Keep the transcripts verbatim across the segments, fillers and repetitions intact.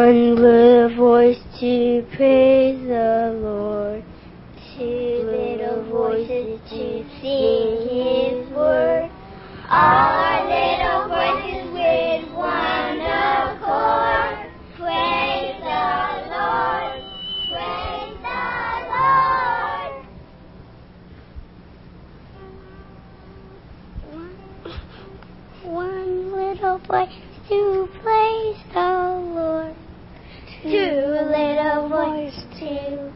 One little voice to praise the Lord. Two little voices to sing His word. All our little voices with one accord. Praise the Lord. Praise the Lord. One little voice to praise the Lord. Two little voices to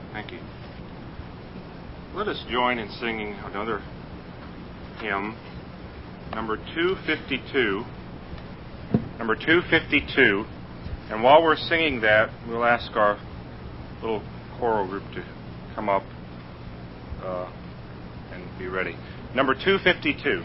Thank you. Let us join in singing another hymn, number two fifty-two. Number two fifty-two. And while we're singing that, we'll ask our little choral group to come up uh, and be ready. Number two fifty-two.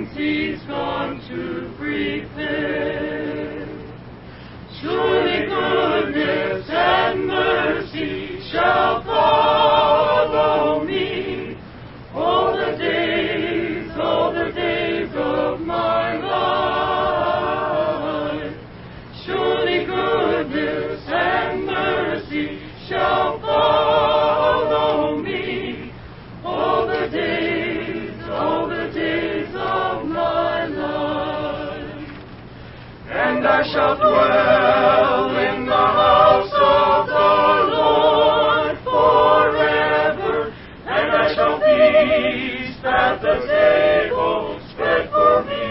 since he's gone to prepare. Surely goodness and mercy shall follow me all the days, all the days of my life. Surely goodness and mercy shall follow me all the days, all the days of my life. And I shall dwell in the house of the Lord forever, and I shall feast at the table spread for me.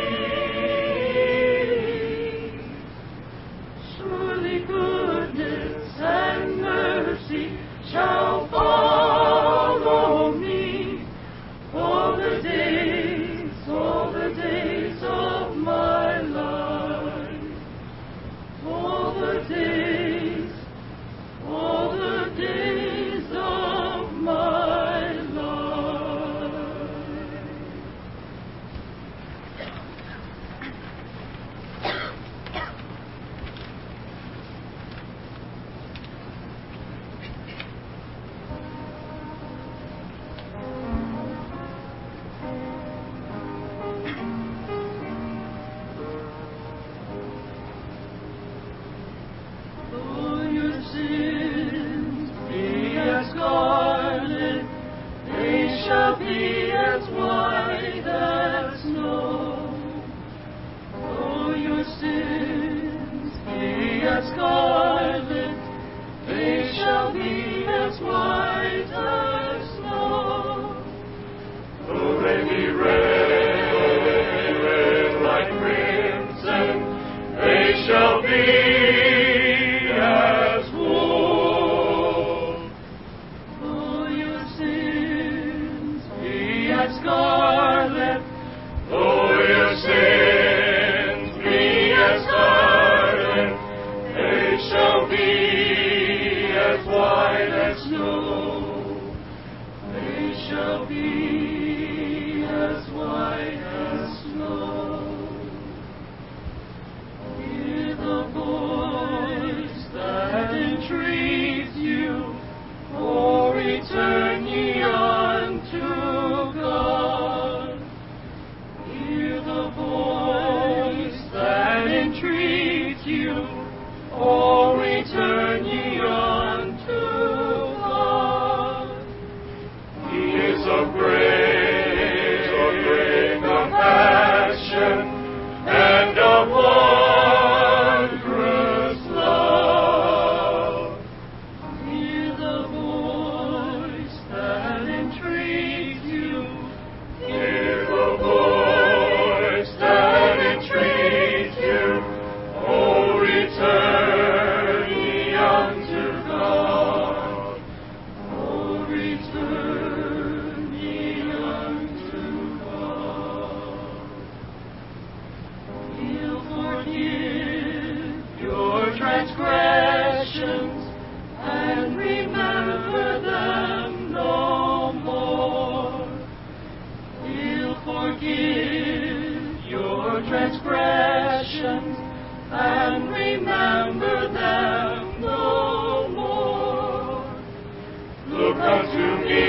Surely goodness and mercy shall follow me all the days, all the days of my life. All the days, all the days of my life. Though your sins be as scarlet, they shall be as white as snow. Though your sins be as scarlet, they shall be as white as snow. Though they be red like crimson, they shall be as wool. Though your sins be as scarlet, though your sins be as scarlet, they shall be as white as snow. They shall be as white as snow. Hear the voice that entreats you, oh, return ye unto God. Hear the voice that entreats you, oh, return ye unto God. He is of great, of great compassion and of wondrous love. Hear the voice that entreats you. Hear the voice that entreats you. Oh, return ye unto God. Oh, return ye unto God. He'll forgive your transgressions and remember them no more. He'll forgive your transgressions and remember them no more. Look unto me,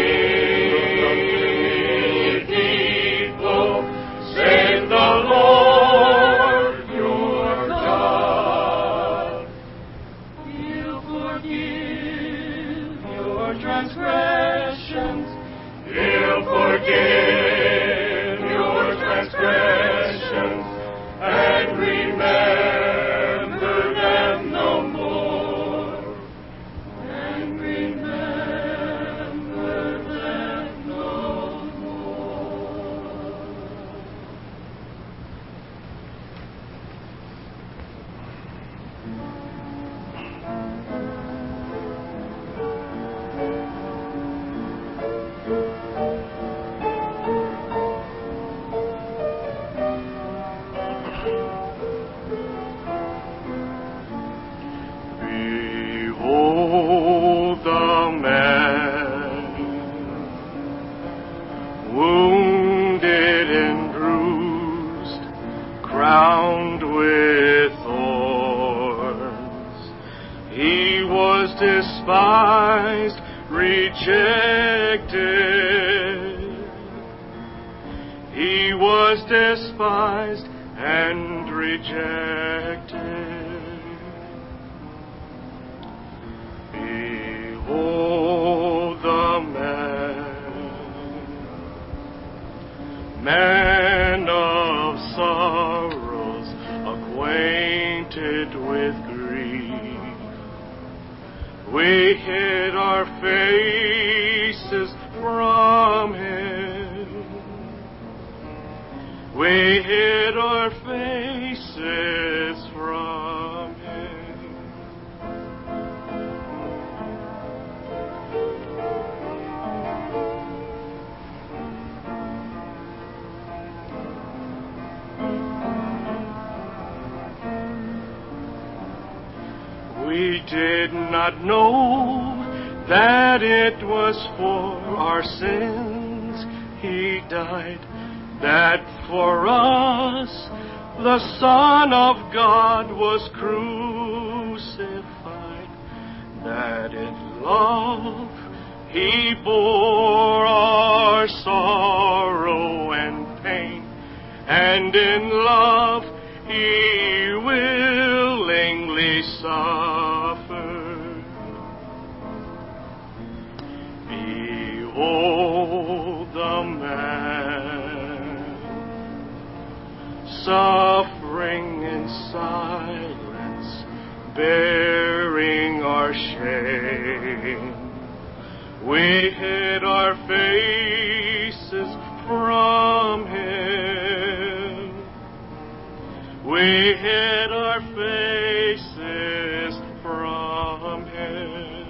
people, save the Lord your God. He'll forgive your transgressions. He'll forgive your transgressions and remember them no more. And remember them despised, rejected. He was despised and rejected. Behold the man, man of sorrows, acquainted with grief. We hid our faces from him. We hid our faces from him. We did not know that it was for our sins he died, that for us the Son of God was crucified, that in love he bore our sorrow and pain, and in love he willingly suffered. Behold the man, suffering in silence, bearing our shame. We hid our faces from him. We hid our faces from him.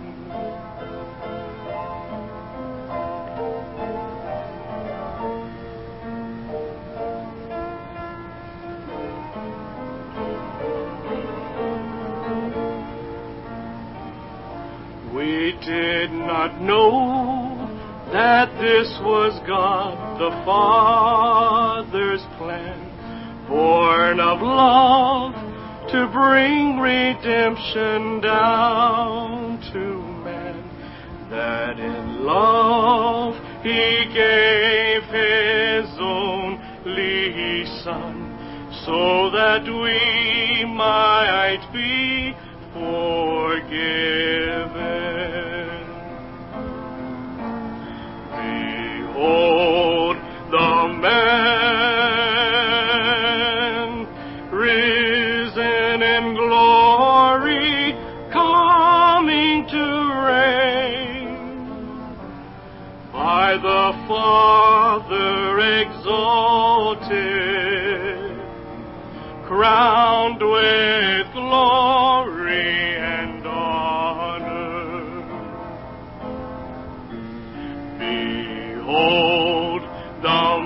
We did not know that this was God the Father's plan, born of love to bring redemption down to man, that in love he gave his only Son, so that we might be forgiven. Behold the man, risen in glory, coming to reign, by the Father exalted, crowned with glory and honor. Behold the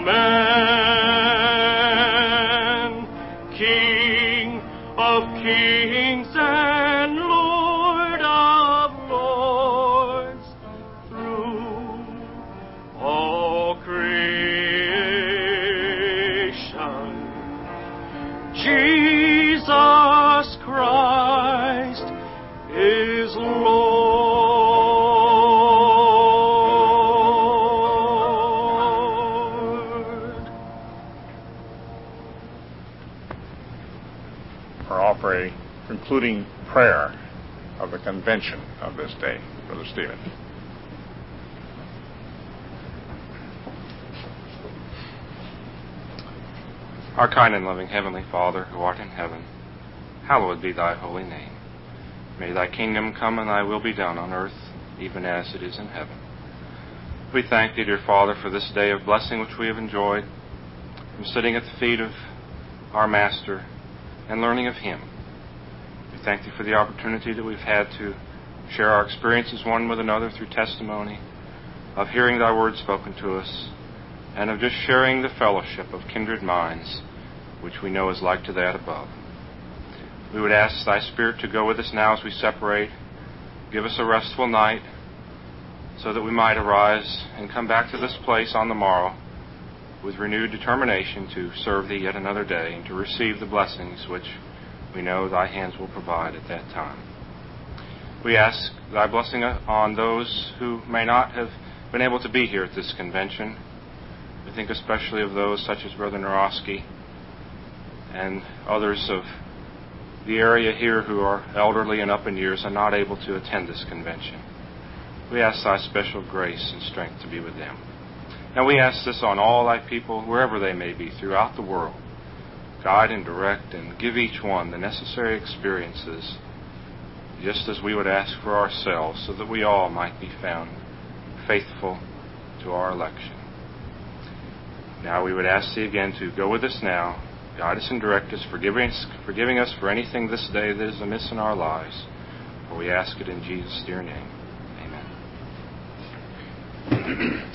man, King of kings and Lord of lords, through all creation. Jesus Christ is Lord. We're all for a concluding prayer of the convention of this day, Brother Stephen. Our kind and loving Heavenly Father, who art in heaven, hallowed be thy holy name. May thy kingdom come and thy will be done on earth, even as it is in heaven. We thank thee, dear Father, for this day of blessing which we have enjoyed, from sitting at the feet of our Master and learning of him. We thank thee for the opportunity that we've had to share our experiences one with another through testimony, of hearing thy word spoken to us, and of just sharing the fellowship of kindred minds, which we know is like to that above. We would ask thy Spirit to go with us now as we separate. Give us a restful night, so that we might arise and come back to this place on the morrow with renewed determination to serve thee yet another day and to receive the blessings which we know thy hands will provide at that time. We ask thy blessing on those who may not have been able to be here at this convention. We think especially of those such as Brother Narosky and others of the area here who are elderly and up in years and not able to attend this convention. We ask thy special grace and strength to be with them. And we ask this on all thy people, wherever they may be, throughout the world. Guide and direct and give each one the necessary experiences, just as we would ask for ourselves, so that we all might be found faithful to our election. Now we would ask thee again to go with us now, guide us and direct us, forgiving us, forgiving us for anything this day that is amiss in our lives. For we ask it in Jesus' dear name. Amen.